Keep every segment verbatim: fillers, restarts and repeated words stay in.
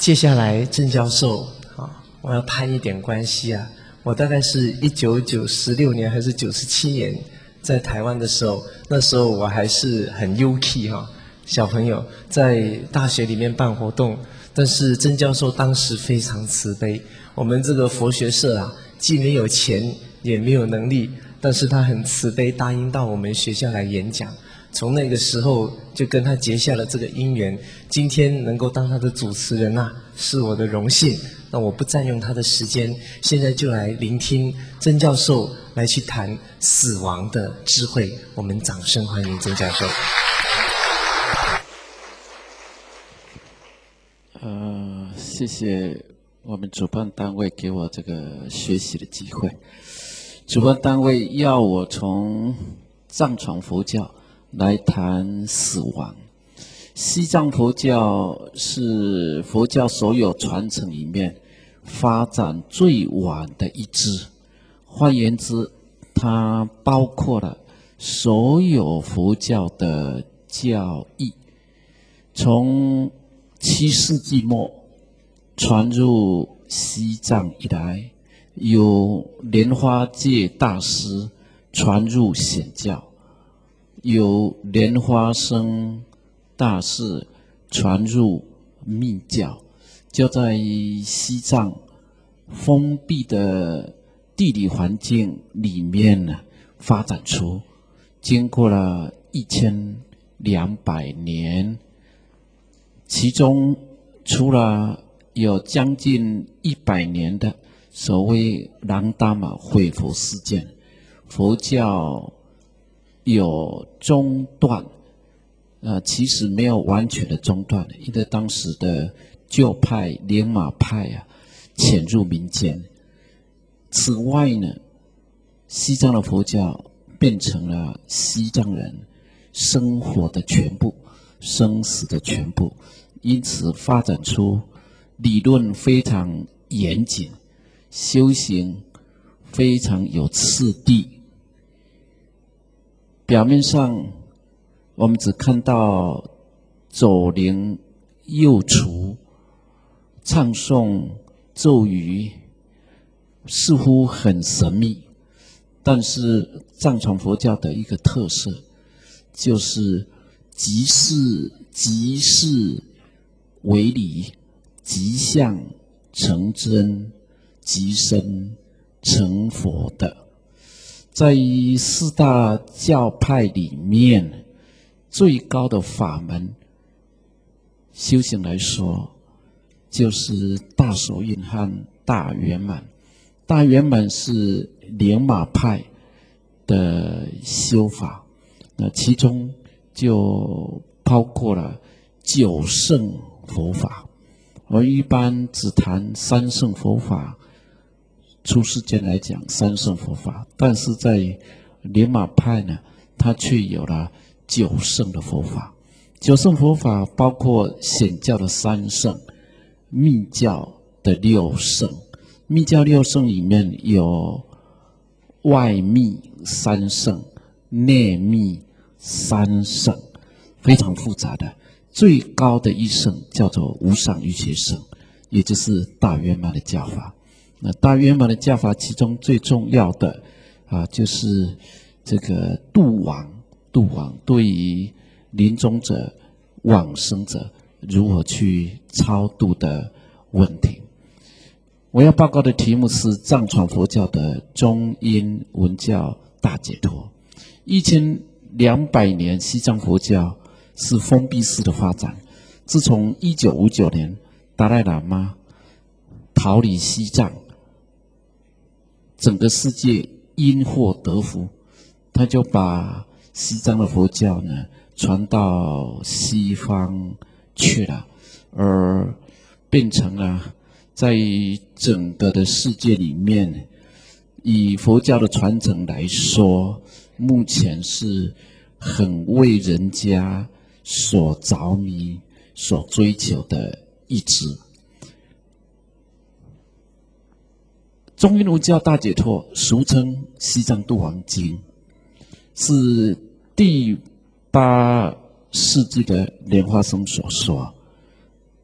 接下来郑教授啊，我要攀一点关系啊。我大概是一九九十六年还是九十七年在台湾的时候，那时候我还是很幼气哈，小朋友在大学里面办活动，但是郑教授当时非常慈悲。我们这个佛学社啊，既没有钱也没有能力，但是他很慈悲，答应到我们学校来演讲。从那个时候就跟他结下了这个姻缘，今天能够当他的主持人啊，是我的荣幸。那我不占用他的时间，现在就来聆听曾教授来去谈死亡的智慧。我们掌声欢迎曾教授。 呃，谢谢我们主办单位给我这个学习的机会。主办单位要我从藏传佛教来谈死亡。西藏佛教是佛教所有传承里面发展最晚的一支，换言之，它包括了所有佛教的教义，从七世纪末传入西藏以来，有莲花戒大师传入显教，有莲花生大师传入密教，就在西藏封闭的地理环境里面呢，发展出，经过了一千两百年，其中除了有将近一百年的所谓朗达玛毁佛事件，佛教有中断，呃，其实没有完全的中断，因为当时的旧派莲马派啊潜入民间。此外呢，西藏的佛教变成了西藏人生活的全部，生死的全部，因此发展出理论非常严谨，修行非常有次第。表面上我们只看到走灵右除、唱诵咒语，似乎很神秘，但是藏传佛教的一个特色就是即事即事为理，即相成真，即身成佛的。在四大教派里面，最高的法门修行来说，就是大手印和大圆满。大圆满是莲马派的修法，那其中就包括了九圣佛法。我一般只谈三圣佛法，出世间来讲三圣佛法，但是在莲马派呢，它却有了九圣的佛法。九圣佛法包括显教的三圣，密教的六圣。密教六圣里面有外密三圣、内密三圣，非常复杂的。最高的一圣叫做无上瑜伽圣，也就是大圆满的教法。那大圆满的教法其中最重要的啊，就是这个度亡。度亡对于临终者、往生者如何去超度的问题。我要报告的题目是藏传佛教的中阴闻教大解脱。一千两百年西藏佛教是封闭式的发展，自从一九五九年达赖喇嘛逃离西藏，整个世界因祸得福，他就把西藏的佛教呢传到西方去了，而变成了在整个的世界里面，以佛教的传承来说，目前是很为人家所着迷、所追求的一支。中阴闻教大解脱，俗称西藏度亡经，是第八世纪的莲花生所说。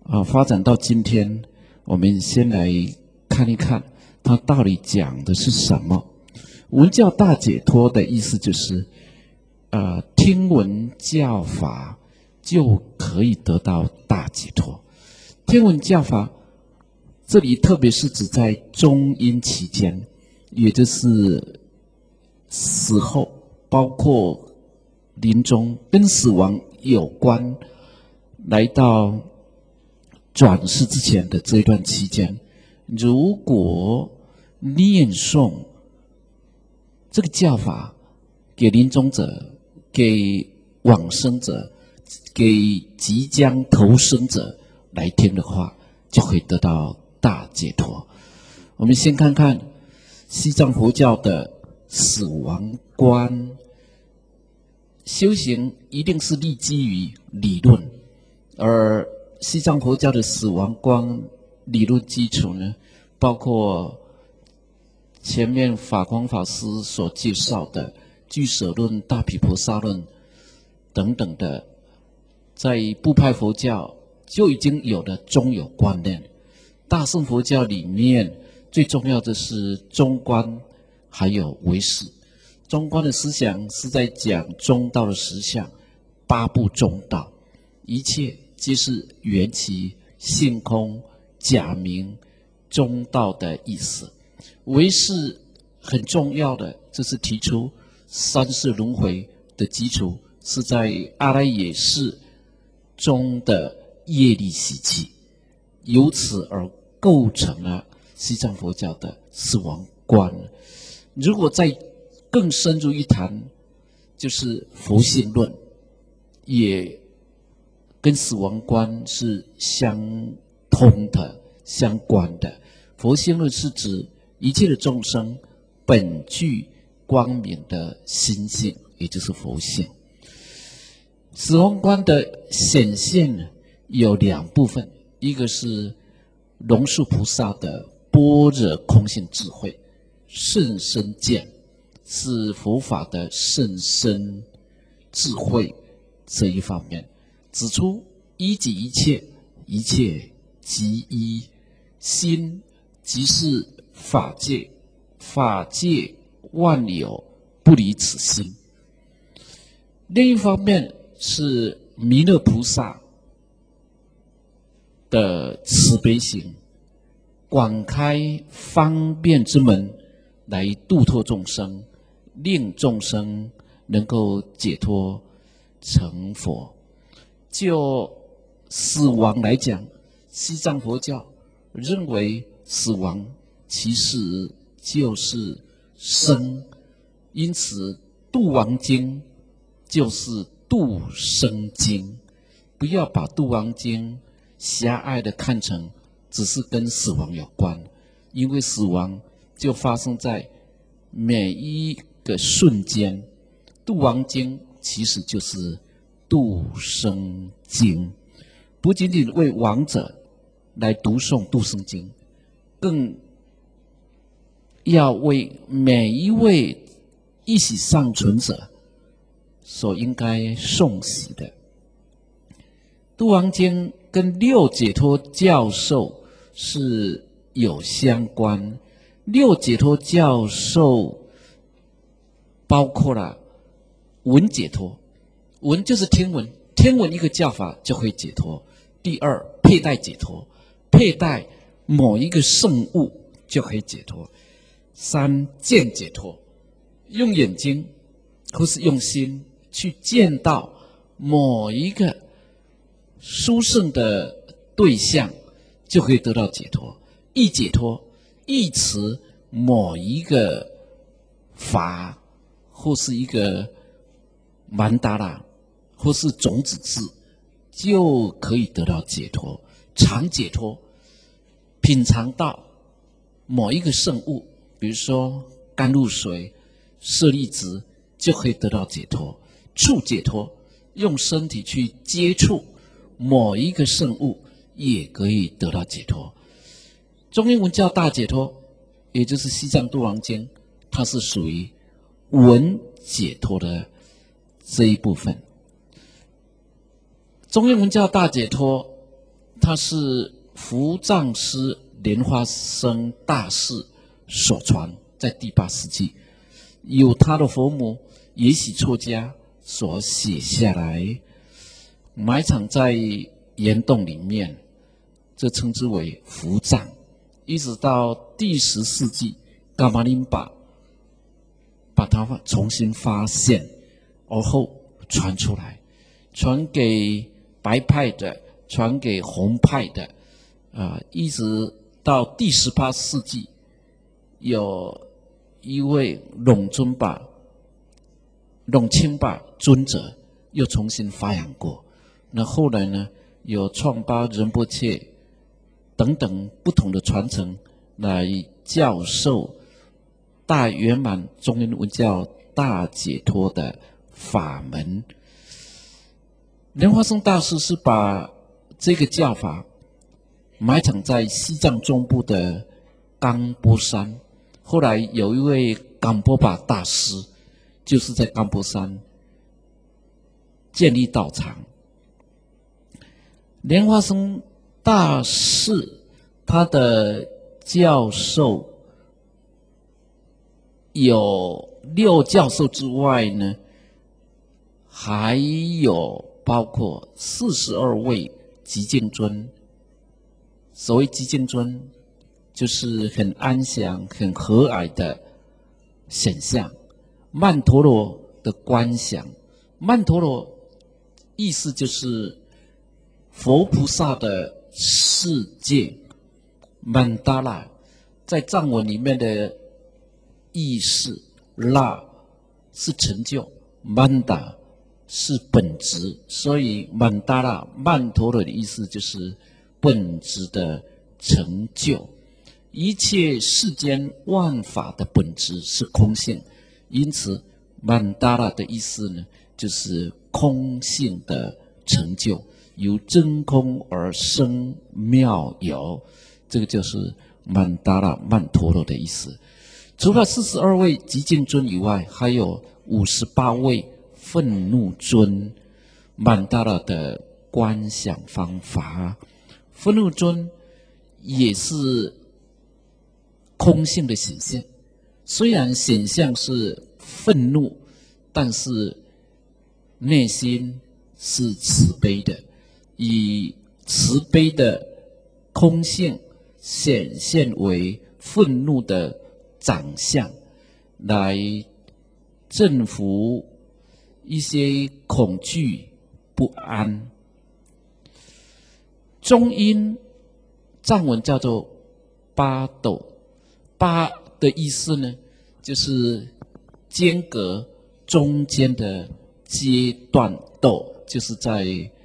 啊，发展到今天，我们先来看一看它到底讲的是什么。闻教大解脱的意思就是，呃，听闻教法就可以得到大解脱。听闻教法，这里特别是指在中阴期间，也就是死后，包括临终跟死亡有关，来到转世之前的这一段期间，如果念诵这个教法给临终者、给往生者、给即将投生者来听的话，就可以得到大解脱。我们先看看西藏佛教的死亡观，修行一定是立基于理论，而西藏佛教的死亡观理论基础呢，包括前面法光法师所介绍的俱舍论、大毗婆沙论等等的，在部派佛教就已经有了中有观念。大乘佛教里面最重要的是中观，还有唯识。中观的思想是在讲中道的实相，八部中道，一切皆是缘起、性空、假名、中道的意思。唯识很重要的就是提出三世轮回的基础是在阿赖耶识中的业力习气，由此而构成了西藏佛教的死亡观。如果再更深入一谈，就是佛性论，也跟死亡观是相通的、相关的。佛性论是指一切的众生本具光明的心性，也就是佛性。死亡观的显现呢，有两部分，一个是龙树菩萨的般若空性智慧，甚深见，是佛法的甚深智慧这一方面，指出一即一切，一切即一，心即是法界，法界万有不离此心。另一方面是弥勒菩萨的慈悲心，广开方便之门来度脱众生，令众生能够解脱成佛。就死亡来讲，西藏佛教认为死亡其实就是生，因此度亡经就是度生经。不要把度亡经狭隘的看成只是跟死亡有关，因为死亡就发生在每一个瞬间。度亡经其实就是度生经，不仅仅为亡者来读诵度生经，更要为每一位一息尚存者所应该诵习的。度亡经跟六解脱教授是有相关。六解脱教授包括了闻解脱，闻就是听闻，听闻一个教法就会解脱。第二，佩戴解脱，佩戴某一个圣物就可以解脱。三，见解脱，用眼睛或是用心去见到某一个殊胜的对象，就可以得到解脱。意解脱，意持某一个法或是一个曼达拉或是种子字，就可以得到解脱。尝解脱，品尝到某一个圣物，比如说甘露水、舍利子，就可以得到解脱。触解脱，用身体去接触某一个圣物，也可以得到解脱。中英文叫大解脱，也就是西藏度亡经，它是属于闻解脱的这一部分。中英文叫大解脱， 他是伏藏师莲花生大士所传，在第八世纪，有他的佛母耶喜错家所写下来，埋藏在岩洞里面，这称之为伏藏。一直到第十世纪，噶玛林巴把它重新发现，而后传出来，传给白派的，传给红派的，啊、呃，一直到第十八世纪，有一位隆尊巴、隆钦巴尊者又重新发扬过。那后来呢，有创巴仁波切等等不同的传承来教授大圆满中阴文教大解脱的法门。莲花生大师是把这个教法埋藏在西藏中部的冈波山，后来有一位冈波巴大师就是在冈波山建立道场。莲花生大士他的教授有六教授之外呢，还有包括四十二位寂静尊。所谓寂静尊，就是很安详、很和蔼的显象。曼陀罗的观想，曼陀罗意思就是佛菩萨的世界。曼达拉在藏文里面的意思，拉是成就，曼达是本质，所以曼达拉曼陀罗的意思就是本质的成就。一切世间万法的本质是空性，因此曼达拉的意思呢，就是空性的成就，由真空而生妙有，这个就是曼达拉曼陀罗的意思。除了四十二位寂静尊以外，还有五十八位愤怒尊。曼达拉的观想方法，愤怒尊也是空性的显现，虽然显象是愤怒，但是内心是慈悲的，以慈悲的空性显现为愤怒的长相，来征服一些恐惧不安。中阴藏文叫做八斗，八的意思呢，就是间隔中间的阶段，斗就是在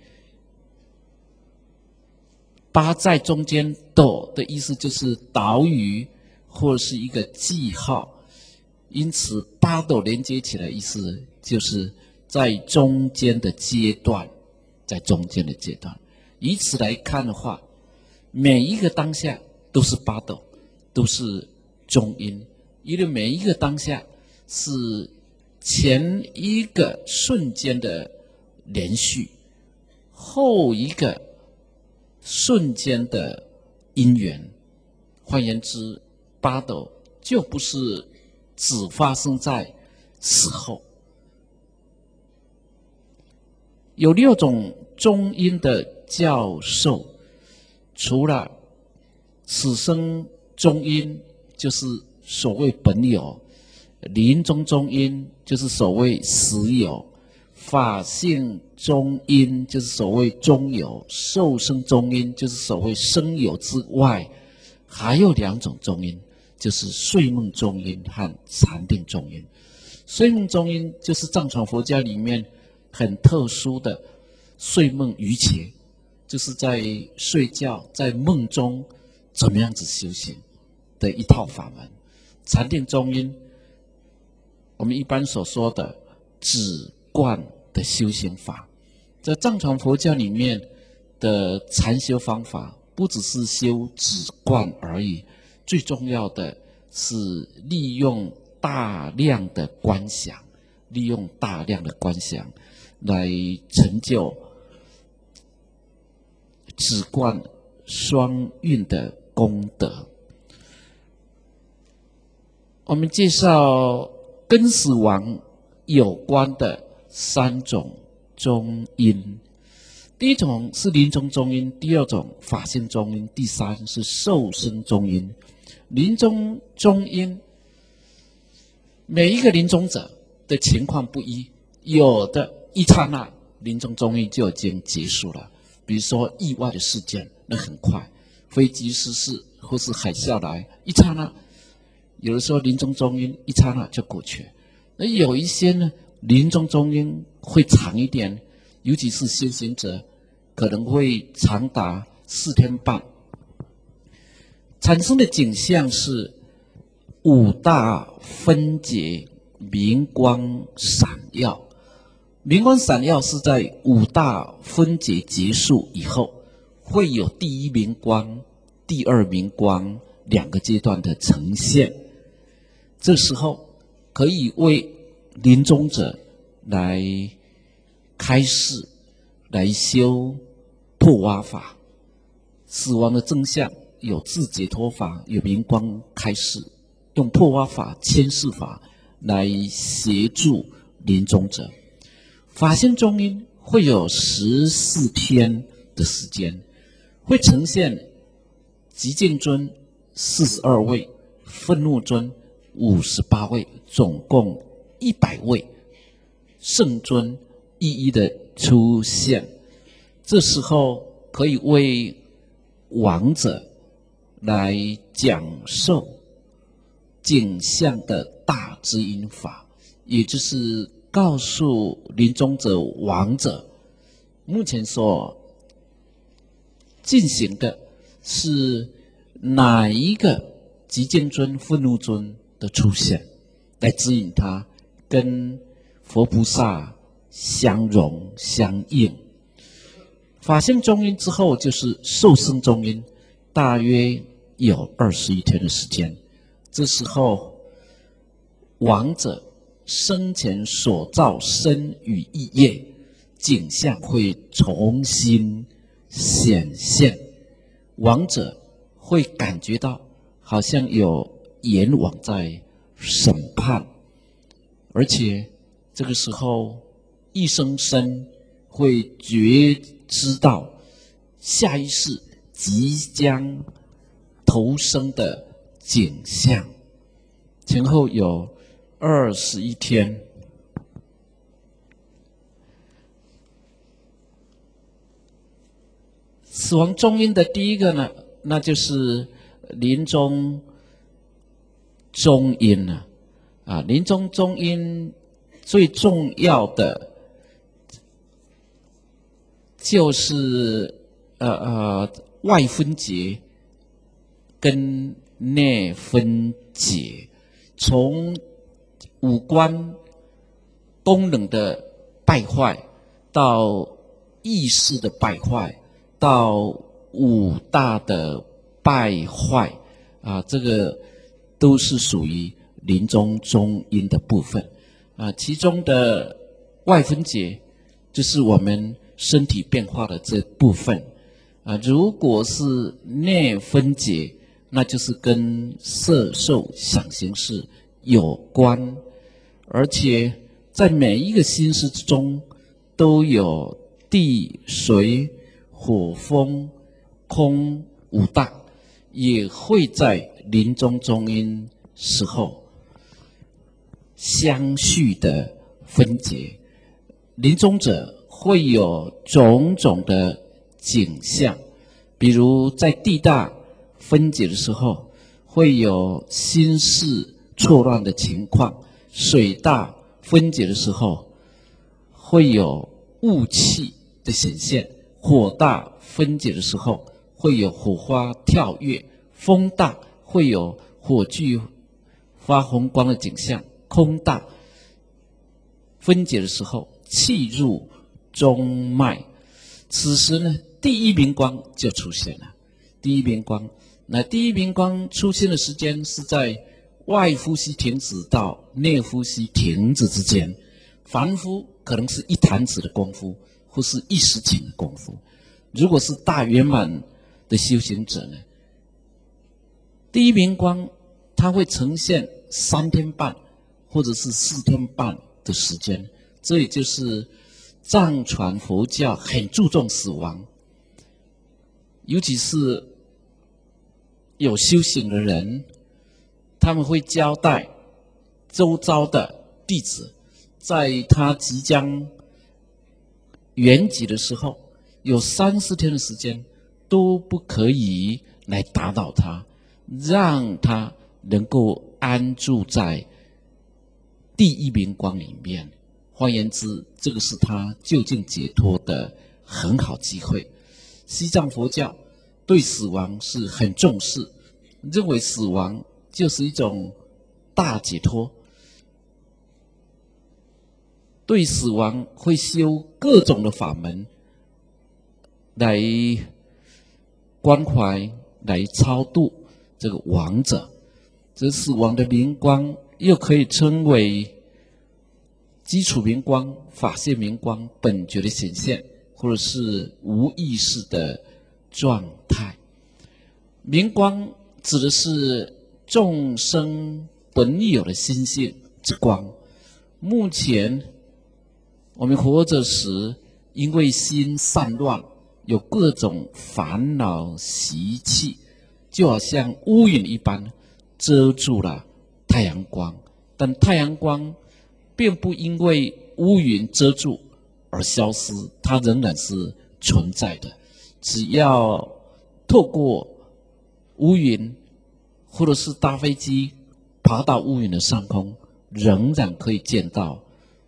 八在中间，斗的意思就是岛屿或者是一个记号，因此八斗连接起来意思就是在中间的阶段，在中间的阶段。以此来看的话，每一个当下都是八斗，都是中阴，因为每一个当下是前一个瞬间的连续，后一个瞬间的因缘。换言之，八斗就不是只发生在死后。有六种中阴的教授，除了此生中阴就是所谓本有，临终中阴就是所谓实有，法性中阴就是所谓中有，受生中阴就是所谓生有之外，还有两种中阴，就是睡梦中阴和禅定中阴。睡梦中阴就是藏传佛教里面很特殊的睡梦瑜伽，就是在睡觉在梦中怎么样子修行的一套法门。禅定中阴我们一般所说的止观的修行法，在藏传佛教里面的禅修方法不只是修止观而已，最重要的是利用大量的观想，利用大量的观想来成就止观双运的功德。我们介绍跟死亡有关的三种中阴。第一种是临终中阴，第二种法性中阴，第三是受生中阴。临终中阴，每一个临终者的情况不一，有的一刹那临终中阴就已经结束了，比如说意外的事件，那很快，飞机失事或是海啸来，一刹那，有的时候临终中阴一刹那就过去了。那有一些呢，临终中阴会长一点，尤其是修行者，可能会长达四天半。产生的景象是五大分解，明光闪耀。明光闪耀是在五大分解结束以后，会有第一明光、第二明光两个阶段的呈现。这时候可以为临终者来开示，来修破瓦法。死亡的真相有自解脱法，有明光开示，用破瓦法、牵示法来协助临终者。法性中阴会有十四天的时间，会呈现极静尊四十二位，愤怒尊五十八位，总共一百位圣尊一一的出现。这时候可以为亡者来讲授景象的大知音法，也就是告诉临终者、亡者，目前所进行的是哪一个极静尊、愤怒尊的出现，来指引他跟佛菩萨相融相应。法性中阴之后就是受生中阴，大约有二十一天的时间。这时候亡者生前所造身与意业景象会重新显现，亡者会感觉到好像有阎王在审判，而且这个时候一生生会觉知到下一世即将投生的景象，前后有二十一天。死亡中阴的第一个呢，那就是临终中阴了。啊，临终中阴最重要的就是呃呃外分解跟内分解，从五官功能的败坏到意识的败坏，到五大的败坏啊，这个都是属于临终中阴的部分啊。其中的外分解就是我们身体变化的这部分啊。如果是内分解，那就是跟色受想行识有关，而且在每一个心识之中都有地水火风空五大，也会在临终中阴时候相续的分解。临终者会有种种的景象，比如在地大分解的时候会有心事错乱的情况，水大分解的时候会有雾气的显现，火大分解的时候会有火花跳跃，风大会有火炬发红光的景象，空大分解的时候气入中脉。此时呢，第一明光就出现了。第一明光，那第一明光出现的时间是在外呼吸停止到内呼吸停止之间，凡夫可能是一弹指的功夫，或是一时顷的功夫。 如果是大圆满的修行者呢，第一明光它会呈现三天半或者是四天半的时间，这也就是藏传佛教很注重死亡，尤其是有修行的人，他们会交代周遭的弟子，在他即将圆寂的时候，有三四天的时间都不可以来打扰他，让他能够安住在第一明光里面。换言之，这个是他究竟解脱的很好机会。西藏佛教对死亡是很重视，认为死亡就是一种大解脱，对死亡会修各种的法门来关怀、来超度这个亡者。这死亡的明光又可以称为基础明光、法界明光、本觉的显现，或者是无意识的状态。明光指的是众生本有的心性之光。目前我们活着时，因为心散乱，有各种烦恼习气，就好像乌云一般遮住了太阳光，但太阳光并不因为乌云遮住而消失，它仍然是存在的。只要透过乌云，或者是搭飞机爬到乌云的上空，仍然可以见到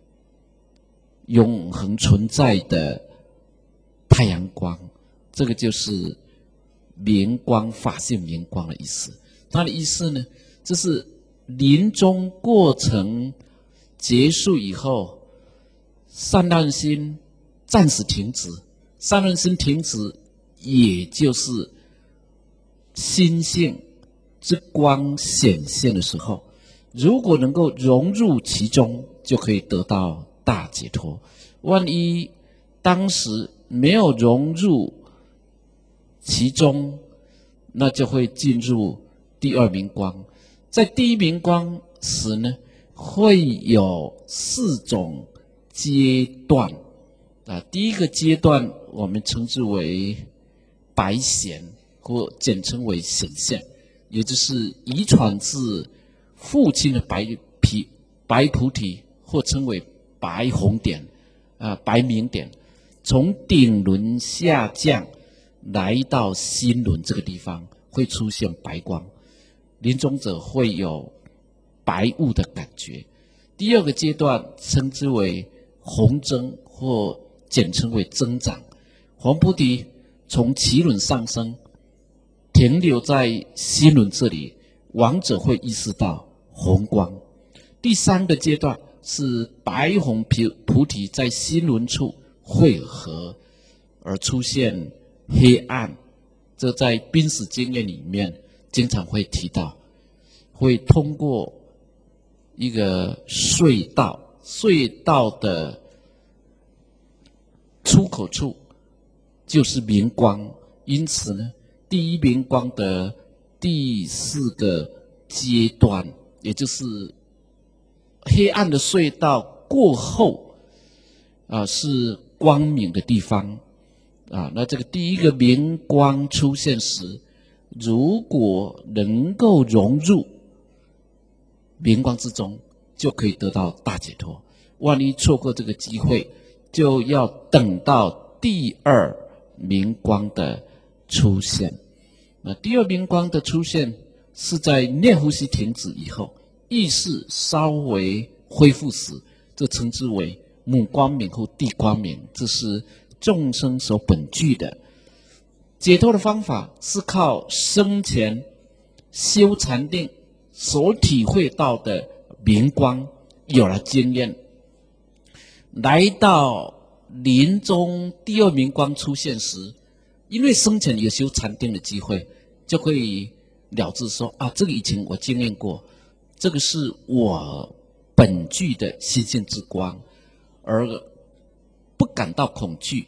永恒存在的太阳光。这个就是明光、法性明光的意思。它的意思呢，就是临终过程结束以后，散乱心暂时停止。散乱心停止，也就是心性之光显现的时候，如果能够融入其中，就可以得到大解脱。万一当时没有融入其中，那就会进入第二明光。在第一明光时呢，会有四种阶段啊。第一个阶段我们称之为白显，或简称为显现，也就是遗传自父亲的白皮白菩提，或称为白红点啊、白明点，从顶轮下降来到心轮这个地方，会出现白光，临终者会有白雾的感觉。第二个阶段称之为红增，或简称为增长。黄菩提从脐轮上升，停留在心轮这里，亡者会意识到红光。第三个阶段是白红菩提在心轮处汇合，而出现黑暗。这在濒死经验里面经常会提到，会通过一个隧道，隧道的出口处就是明光。因此呢，第一明光的第四个阶段，也就是黑暗的隧道过后啊，是光明的地方啊。那这个第一个明光出现时，如果能够融入明光之中，就可以得到大解脱。万一错过这个机会，就要等到第二明光的出现。那第二明光的出现是在念呼吸停止以后，意识稍微恢复时，这称之为母光明或地光明，这是众生所本具的。解脱的方法是靠生前修禅定所体会到的明光，有了经验，来到临终第二明光出现时，因为生前有修禅定的机会，就可以了知说啊，这个以前我经验过，这个是我本具的心性之光，而不感到恐惧，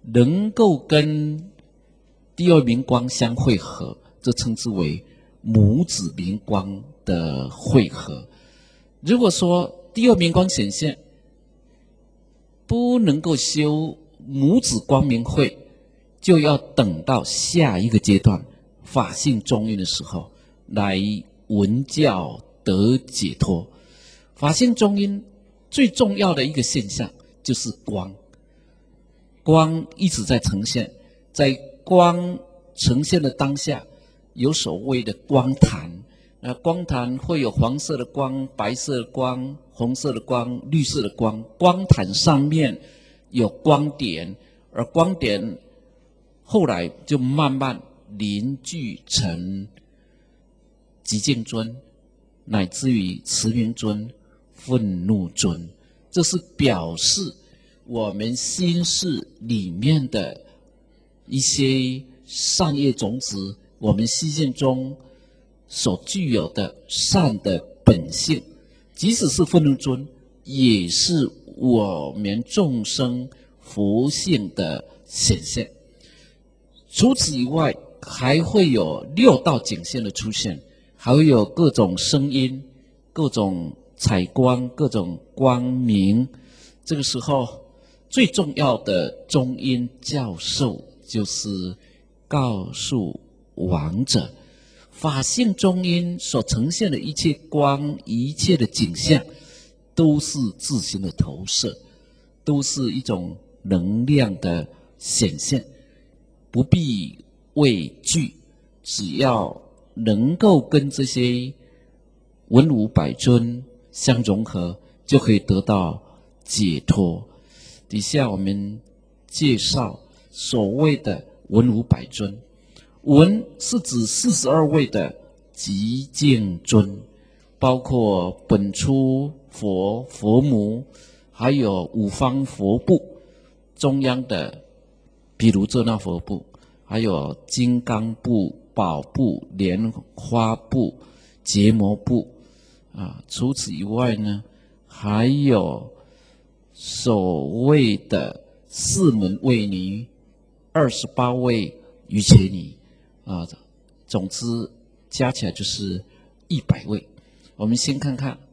能够跟第二明光相汇合，这称之为母子明光的汇合。如果说第二明光显现不能够修母子光明会，就要等到下一个阶段法性中阴的时候来闻教得解脱。法性中阴最重要的一个现象就是光，光一直在呈现，在光呈现的当下，有所谓的光坛。那光坛会有黄色的光、白色的光、红色的光、绿色的光。光坛上面有光点，而光点后来就慢慢凝聚成极静尊，乃至于慈明尊、愤怒尊。这是表示我们心事里面的一些善业种子，我们心性中所具有的善的本性，即使是愤怒尊，也是我们众生佛性的显现。除此以外，还会有六道景现的出现，还会有各种声音、各种采光、各种光明。这个时候最重要的中阴教授就是告诉亡者，法性中阴所呈现的一切光、一切的景象，都是自心的投射，都是一种能量的显现，不必畏惧，只要能够跟这些文武百尊相融合，就可以得到解脱。底下我们介绍所谓的文武百尊，文是指四十二位的极静尊，包括本初佛、佛母，还有五方佛部，中央的毗卢遮那佛部，还有金刚部、宝部、莲花部、结魔部啊。除此以外呢，还有所谓的四门卫尼、二十八位瑜伽尼啊，总之加起来就是一百位。我们先看看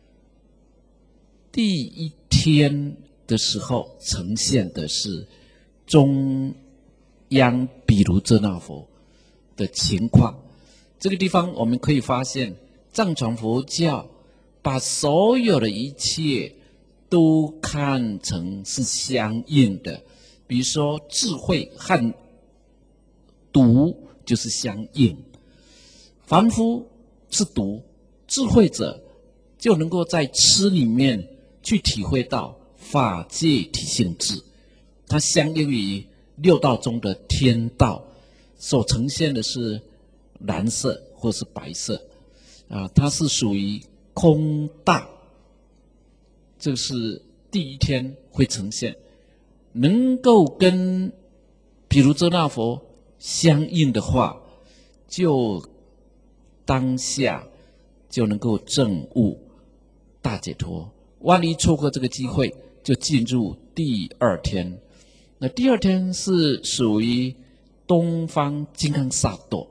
第一天的时候呈现的是中央毗卢遮那佛的情况。这个地方我们可以发现，藏传佛教把所有的一切都看成是相应的，比如说智慧和毒就是相应，凡夫是毒，智慧者就能够在吃里面去体会到法界体性智，它相应于六道中的天道，所呈现的是蓝色或是白色啊，它是属于空大，这是第一天会呈现。能够跟毗卢遮那佛相应的话，就当下就能够证悟大解脱。万一错过这个机会，就进入第二天。那第二天是属于东方金刚萨埵，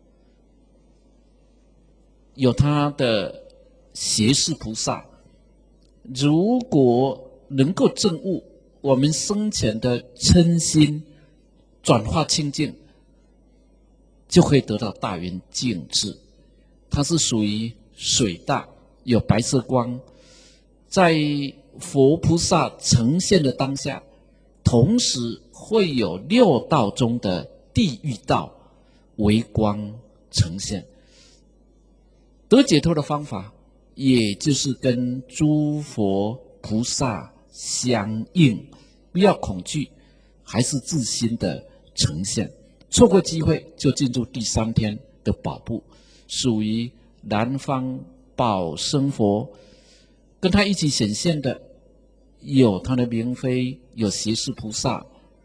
有他的胁侍菩萨，如果能够证悟我们生前的嗔心转化清净，就可以得到大圆净智。它是属于水大，有白色光，在佛菩萨呈现的当下，同时会有六道中的地狱道为光呈现。得解脱的方法，也就是跟诸佛菩萨相应，不要恐惧，还是自心的呈现。错过机会就进入第三天的宝部，属于南方宝生佛，跟他一起显现的有他的明妃，有胁侍菩萨，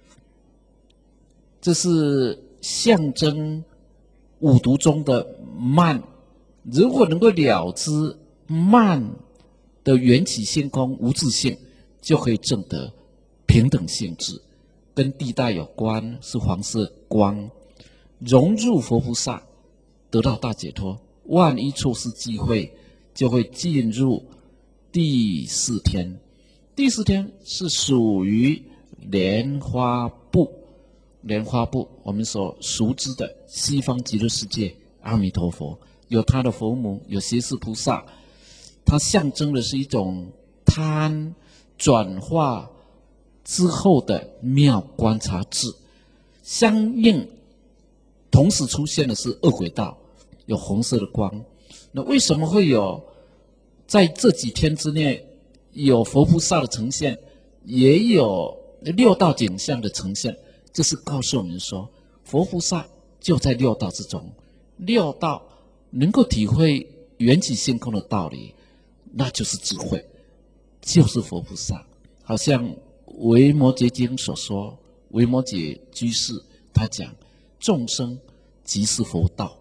这是象征五毒中的慢。如果能够了知慢的缘起性空无自性，就可以证得平等性智。 跟地带有关，是黄色光，融入佛菩萨，得到大解脱。万一错失机会，就会进入第四天。第四天是属于莲花部，莲花部我们所熟知的西方极乐世界阿弥陀佛，有他的佛母，有胁侍菩萨，它象征的是一种贪转化之后的妙观察智。相应同时出现的是恶鬼道，有红色的光。那为什么会有在这几天之内有佛菩萨的呈现，也有六道景象的呈现？这是告诉我们说，佛菩萨就在六道之中，六道能够体会缘起性空的道理，那就是智慧，就是佛菩萨。好像维摩诘经所说，维摩诘居士他讲，众生即是佛道，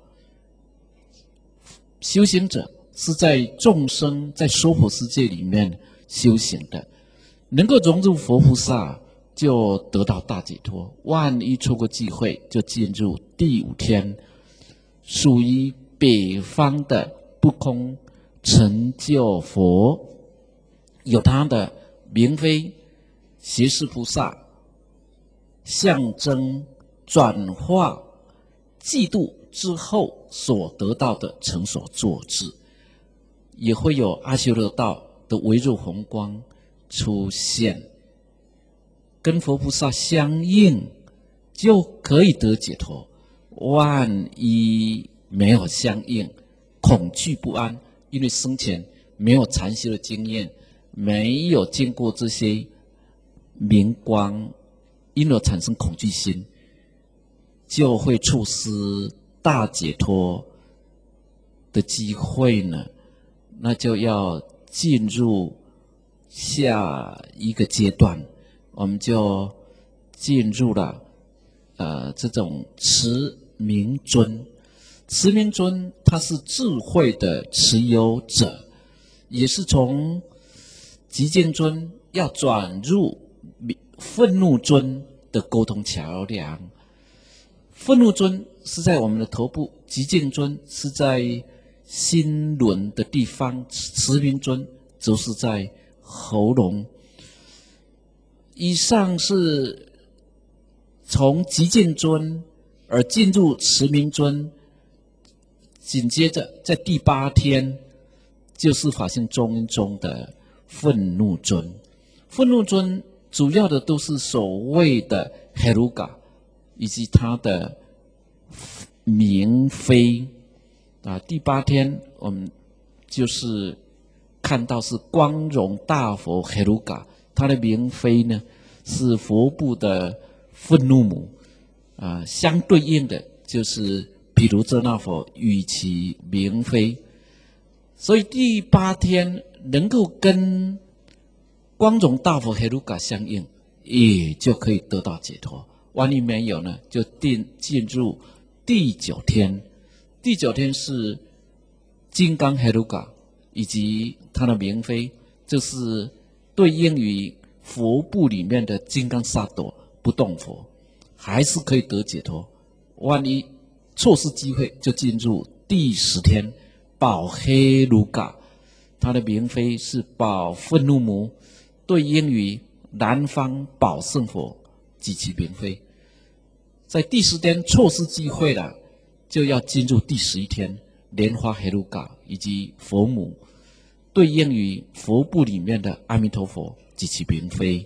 修行者是在众生在娑婆世界里面修行的，能够融入佛菩萨，就得到大解脱。万一错过机会，就进入第五天，属于北方的不空成就佛，有他的明妃胁侍菩萨，象征转化嫉妒之后所得到的成所作智。也会有阿修罗道的微弱红光出现，跟佛菩萨相应，就可以得解脱。万一没有相应，恐惧不安，因为生前没有禅修的经验，没有经过这些明光，因而产生恐惧心，就会错失大解脱的机会呢。那就要进入下一个阶段，我们就进入了呃这种持明尊。持明尊他是智慧的持有者，也是从寂静尊要转入愤怒尊的沟通桥梁。愤怒尊是在我们的头部，寂静尊是在心轮的地方，持明尊则是在喉咙。以上是从寂静尊而进入持明尊，紧接着在第八天就是法性中阴中的愤怒尊。愤怒尊主要的都是所谓的黑鲁嘎以及他的明妃啊。第八天我们就是看到是光荣大佛黑鲁嘎，他的明妃呢是佛部的愤怒母啊，相对应的就是毗卢遮那佛与其明妃。所以第八天能够跟光荣大佛黑鲁嘎相应，也就可以得到解脱。万一没有呢，就定进入第九天。第九天是金刚黑鲁嘎以及他的明妃，就是对应于佛部里面的金刚萨埵不动佛，还是可以得解脱。万一错失机会，就进入第十天宝黑鲁嘎，他的明妃是宝愤怒母，对应于南方宝胜佛及其明妃。在第十天错失机会了，就要进入第十一天莲花黑鲁嘎以及佛母，对应于佛部里面的阿弥陀佛及其明妃。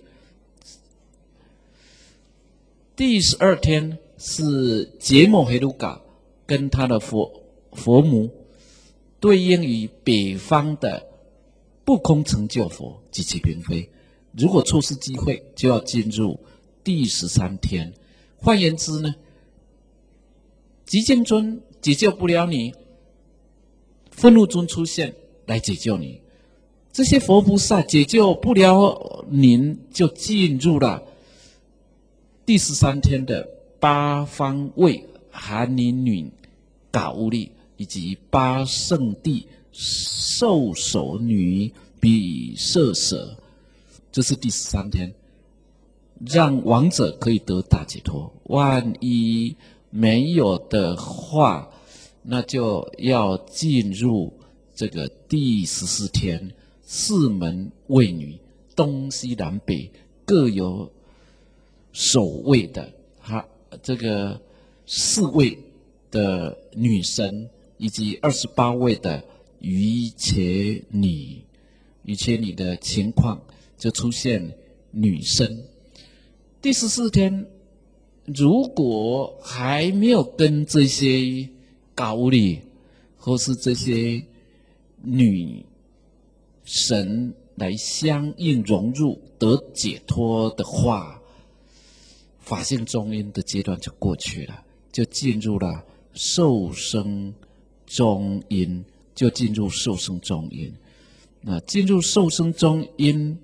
第十二天是羯摩黑鲁嘎跟他的佛佛母，对应于北方的不空成就佛及其明妃。如果错失机会，就要进入第十三天。换言之呢，寂静尊解救不了你，愤怒尊出现来解救你。这些佛菩萨解救不了您，就进入了第十三天的八方位含尼女嘎乌利以及八圣地受手女比舍舍，这是第十三天。 让亡者可以得大解脱。万一没有的话，那就要进入这个第十四天，四门卫女，东西南北各有守卫的，哈，这个四位的女神，以及二十八位的瑜伽女，瑜伽女的情况就出现女生。第十四天，如果还没有跟这些高丽或是这些女神来相应融入得解脱的话，法性中阴的阶段就过去了，就进入了受生中阴，就进入受生中阴。那进入受生中阴，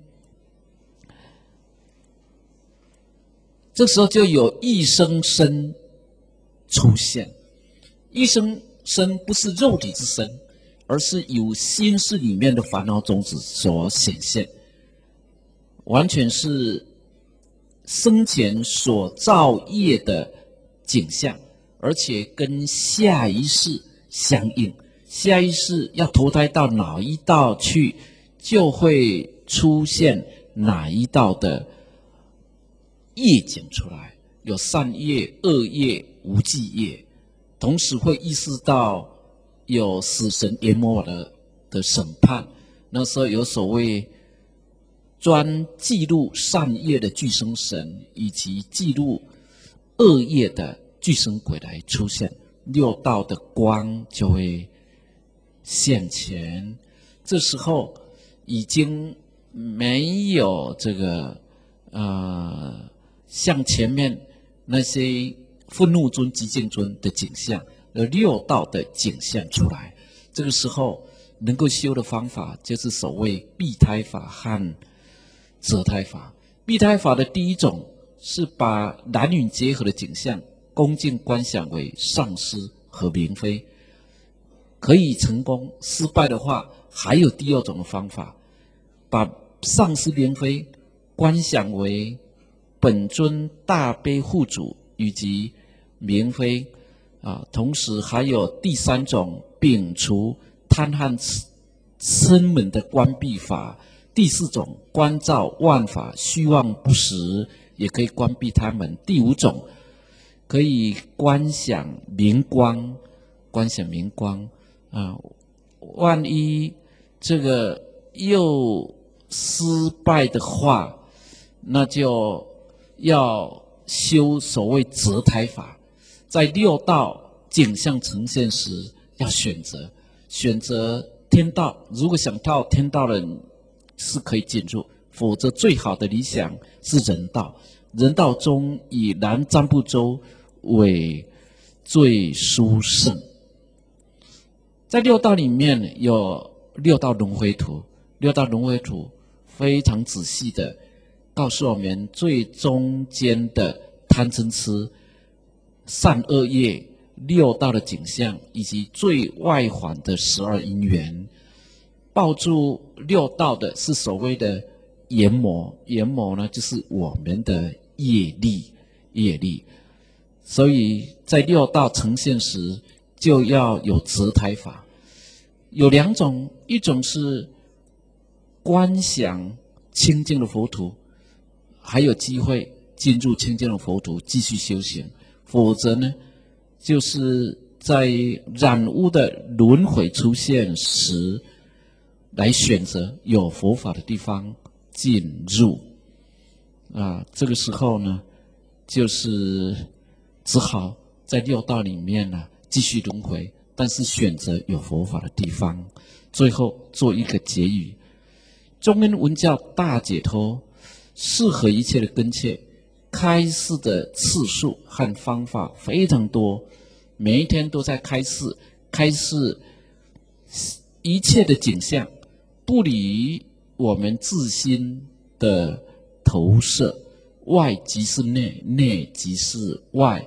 这时候就有一生身出现。一生身不是肉体之身，而是由心识里面的烦恼种子所显现，完全是生前所造业的景象，而且跟下一世相应。下一世要投胎到哪一道去，就会出现哪一道的业景出来，有善业、恶业、无记业，同时会意识到有死神阎魔王的的审判。那时候有所谓专记录善业的俱生神，以及记录恶业的俱生鬼来出现，六道的光就会现前。这时候已经没有这个呃像前面那些愤怒尊、极静尊的景象，有六道的景象出来。这个时候能够修的方法就是所谓避胎法和择胎法。避胎法的第一种是把男女结合的景象恭敬观想为上师和明妃，可以成功。失败的话，还有第二种的方法，把上师明妃观想为本尊大悲护主以及明妃啊，同时还有第三种摒除贪和嗔门的关闭法，第四种观照万法虚妄不实，也可以关闭他们。第五种可以观想明光，观想明光啊，万一这个又失败的话，那就要修所谓择胎法。在六道景象呈现时，要选择选择天道。如果想到天道的人是可以进入，否则最好的理想是人道。人道中以南瞻部洲为最殊胜。在六道里面有六道轮回图，六道轮回图非常仔细的告诉我们最中间的贪嗔痴善恶业六道的景象，以及最外环的十二因缘。抱住六道的是所谓的阎魔，阎魔呢就是我们的业力，业力。所以在六道呈现时，就要有择胎法。有两种，一种是观想清净的佛土，还有机会进入清净的佛土继续修行。否则呢，就是在染污的轮回出现时，来选择有佛法的地方进入。啊，这个时候呢，就是只好在六道里面呢继续轮回，但是选择有佛法的地方。最后做一个结语：中恩文教大解脱，适合一切的根切。开示的次数和方法非常多，每一天都在开示，开示一切的景象，不离我们自心的投射，外即是内，内即是外，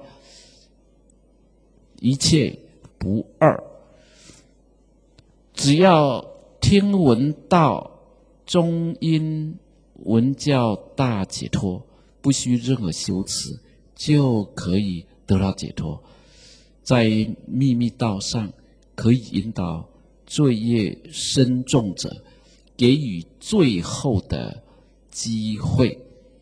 一切不二。只要听闻到中阴文教大解脱， 不需任何修持，就可以得到解脱。在秘密道上，可以引导罪业深重者，给予最后的机会。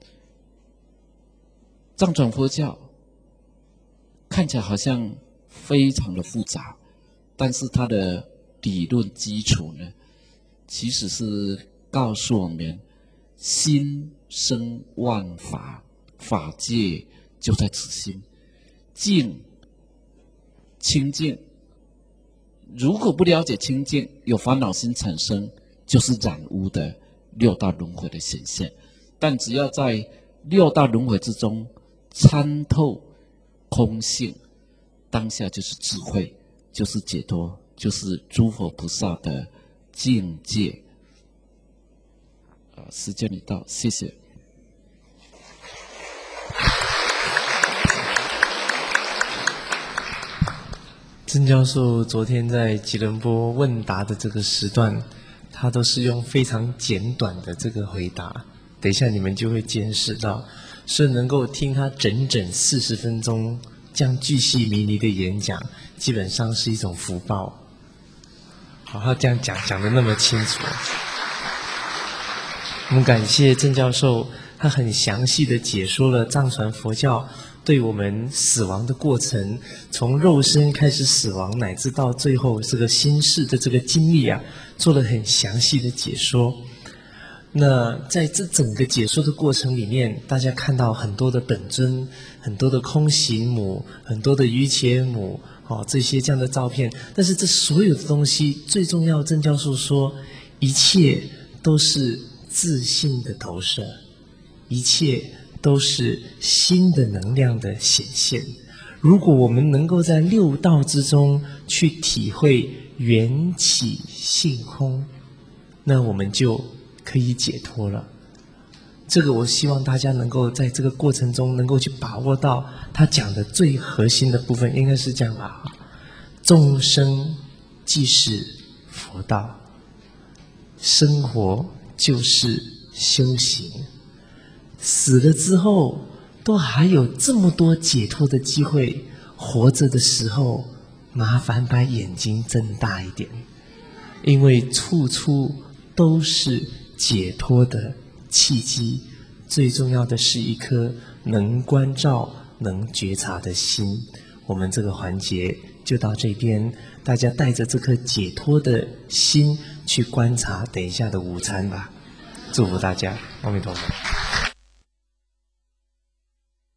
藏传佛教看起来好像非常的复杂，但是它的理论基础呢，其实是告诉我们，心生万法，法界就在此心。净清净，如果不了解清净，有烦恼心产生，就是染污的六道轮回的显现。但只要在六道轮回之中参透空性，当下就是智慧，就是解脱，就是诸佛菩萨的境界。啊，时间已到，谢谢。 郑教授昨天在吉隆坡问答的这个时段，他都是用非常简短的这个回答，等一下你们就会见识到，是能够听他整整四十分钟这样巨细靡遗的演讲，基本上是一种福报。好，他这样讲讲得那么清楚，我们感谢郑教授，他很详细的解说了藏传佛教对我们死亡的过程，从肉身开始死亡，乃至到最后这个心事的这个经历啊，做了很详细的解说。那在这整个解说的过程里面，大家看到很多的本尊，很多的空行母，很多的瑜伽母，哦，这些这样的照片。但是这所有的东西，最重要，郑教授说，一切都是自信的投射，一切都是新的能量的显现。如果我们能够在六道之中去体会缘起性空，那我们就可以解脱了。这个我希望大家能够在这个过程中能够去把握到他讲的最核心的部分，应该是这样吧。众生即是佛道，生活就是修行，死了之后都还有这么多解脱的机会，活着的时候麻烦把眼睛睁大一点，因为处处都是解脱的契机。最重要的是一颗能关照能觉察的心。我们这个环节就到这边，大家带着这颗解脱的心去观察等一下的午餐吧。祝福大家，阿弥陀佛。